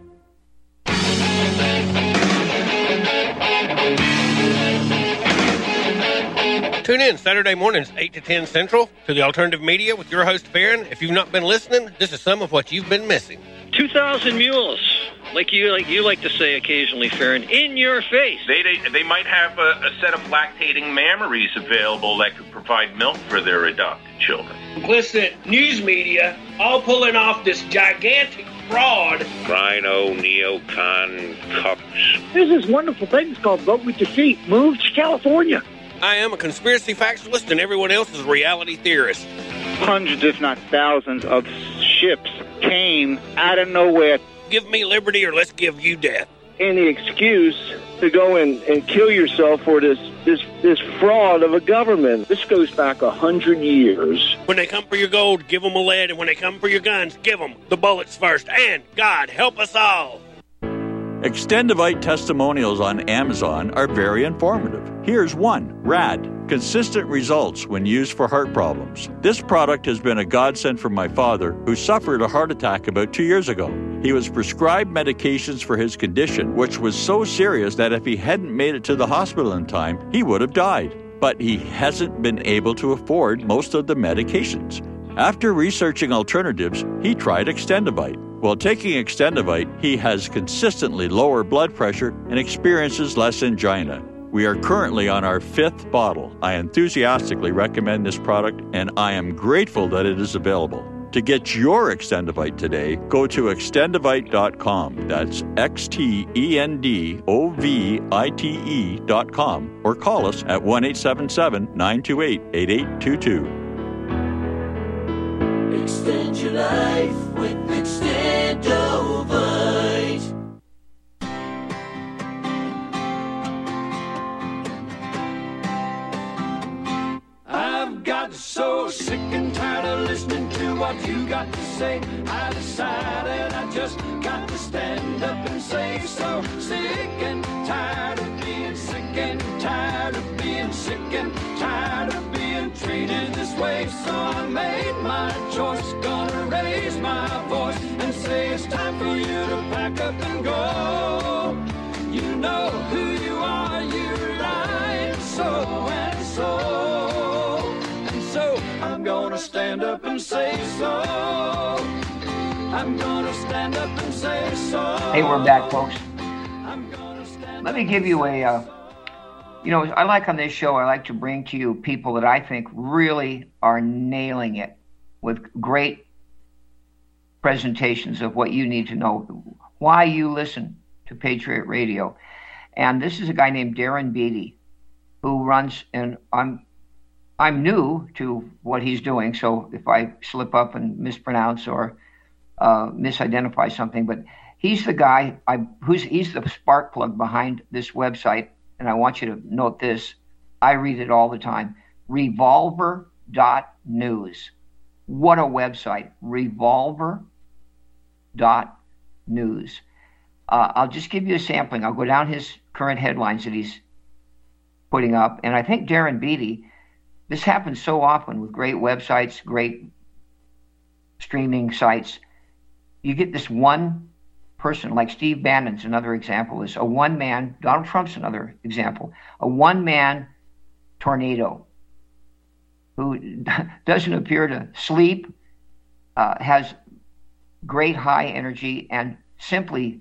Tune in Saturday mornings, eight to ten Central, to the Alternative Media with your host, Farron. If you've not been listening, this is some of what you've been missing. two thousand mules, like you like you like to say occasionally, Farron, in your face. They they, they might have a, a set of lactating mammaries available that could provide milk for their adopted children. Complicit news media all pulling off this gigantic fraud. Rhino, neocon, cups. There's this wonderful thing it's called Vote With Your Feet. Move to California. I am a conspiracy factualist, and everyone else is a reality theorist. Hundreds, if not thousands, of ships came out of nowhere. Give me liberty, or let's give you death. Any excuse to go and, and kill yourself for this, this this fraud of a government. This goes back a hundred years. When they come for your gold, give them a lead, and when they come for your guns, give them the bullets first. And God help us all. Extendivite testimonials on Amazon are very informative. Here's one, RAD, consistent results when used for heart problems. This product has been a godsend for my father, who suffered a heart attack about two years ago. He was prescribed medications for his condition, which was so serious that if he hadn't made it to the hospital in time, he would have died. But he hasn't been able to afford most of the medications. After researching alternatives, he tried Extendivite. While taking Extendivite, he has consistently lower blood pressure and experiences less angina. We are currently on our fifth bottle. I enthusiastically recommend this product, and I am grateful that it is available. To get your Extendivite today, go to extendivite dot com. That's X T E N D O V I T E dot com, or call us at one eight seven seven, nine two eight, eight eight two two. Extend your life with Extendovite. I've got so sick and tired of listening to what you got to say. I decided I just got to stand up and say so. Sick and tired of being sick and tired of being sick and tired of being treated this way. So I made my choice, gonna raise my voice and say it's time for you to pack up and go. You know who you are, you're lying so and so. So I'm gonna stand up and say so. I'm gonna stand up and say so. Hey, we're back, folks. Let me give you a, uh, you know, I like on this show, I like to bring to you people that I think really are nailing it with great presentations of what you need to know, why you listen to Patriot Radio. And this is a guy named Darren Beattie who runs, and I'm I'm new to what he's doing, so if I slip up and mispronounce or uh, misidentify something, but he's the guy I who's he's the spark plug behind this website, and I want you to note this. I read it all the time. Revolver dot news. What a website. Revolver dot news. Uh, I'll just give you a sampling. I'll go down his current headlines that he's putting up. And I think Darren Beattie, this happens so often with great websites, great streaming sites. You get this one person, like Steve Bannon's another example, is a one-man, Donald Trump's another example, a one-man tornado who doesn't appear to sleep, uh, has great high energy, and simply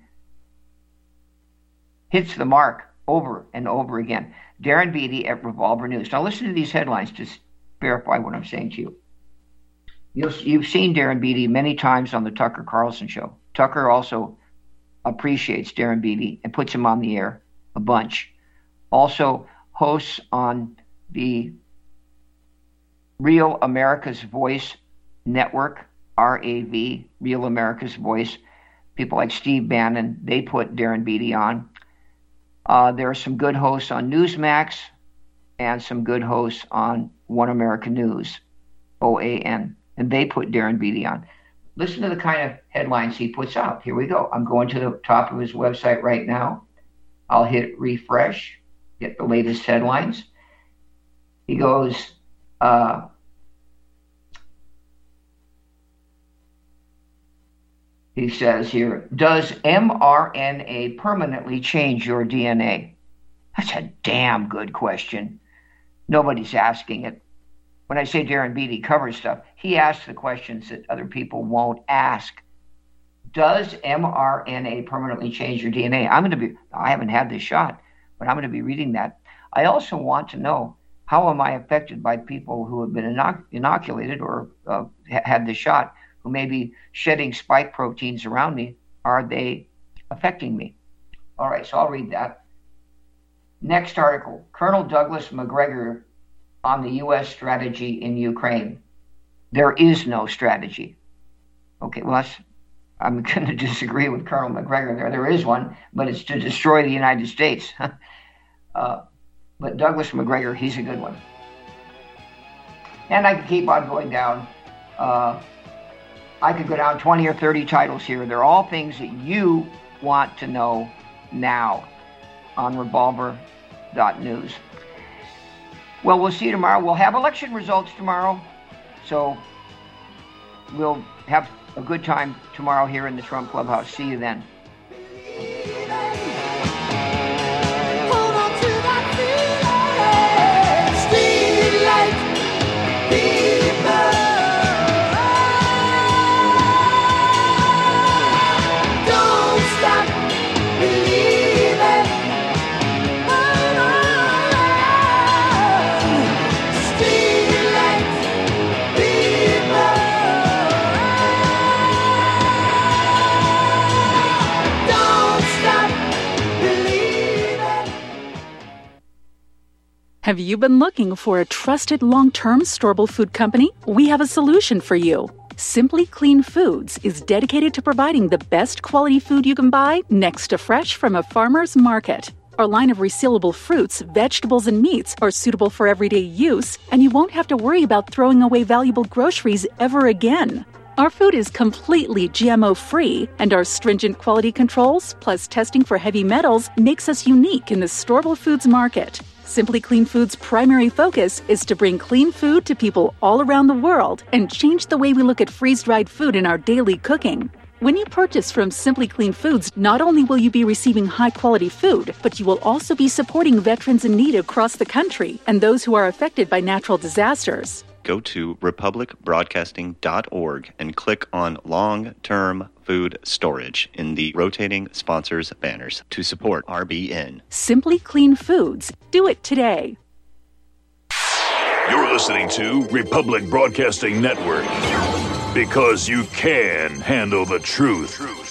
hits the mark over and over again. Darren Beattie at Revolver News. Now listen to these headlines to verify what I'm saying to you. You'll, you've seen Darren Beattie many times on the Tucker Carlson show. Tucker also appreciates Darren Beattie and puts him on the air a bunch. Also hosts on the Real America's Voice Network, R A V, Real America's Voice. People like Steve Bannon, they put Darren Beattie on. Uh, there are some good hosts on Newsmax and some good hosts on One America News, O A N, and they put Darren Beattie on. Listen to the kind of headlines he puts out. Here we go. I'm going to the top of his website right now. I'll hit refresh, get the latest headlines. He goes, uh, he says here, does mRNA permanently change your D N A? That's a damn good question. Nobody's asking it. When I say Darren Beattie covers stuff, he asks the questions that other people won't ask. Does mRNA permanently change your D N A? I'm going to be, I haven't had this shot, but I'm going to be reading that. I also want to know, how am I affected by people who have been inoc- inoculated or uh, ha- had the shot, who may be shedding spike proteins around me? Are they affecting me? All right, so I'll read that. Next article, Colonel Douglas Macgregor on the U S strategy in Ukraine. There is no strategy. Okay, well, that's, I'm going to disagree with Colonel Macgregor there. There is one, but it's to destroy the United States. uh, but Douglas Macgregor, he's a good one. And I could keep on going down. Uh, I could go down twenty or thirty titles here. They're all things that you want to know now on revolver dot news. Well, we'll see you tomorrow. We'll have election results tomorrow. So we'll have a good time tomorrow here in the Trump Clubhouse. See you then. Have you been looking for a trusted long-term storable food company? We have a solution for you. Simply Clean Foods is dedicated to providing the best quality food you can buy next to fresh from a farmer's market. Our line of resealable fruits, vegetables, and meats are suitable for everyday use, and you won't have to worry about throwing away valuable groceries ever again. Our food is completely G M O-free, and our stringent quality controls, plus testing for heavy metals, makes us unique in the storable foods market. Simply Clean Foods' primary focus is to bring clean food to people all around the world and change the way we look at freeze-dried food in our daily cooking. When you purchase from Simply Clean Foods, not only will you be receiving high-quality food, but you will also be supporting veterans in need across the country and those who are affected by natural disasters. Go to republic broadcasting dot org and click on Long-Term Food Storage in the rotating sponsors banners to support R B N. Simply Clean Foods. Do it today. You're listening to Republic Broadcasting Network, because you can handle the truth.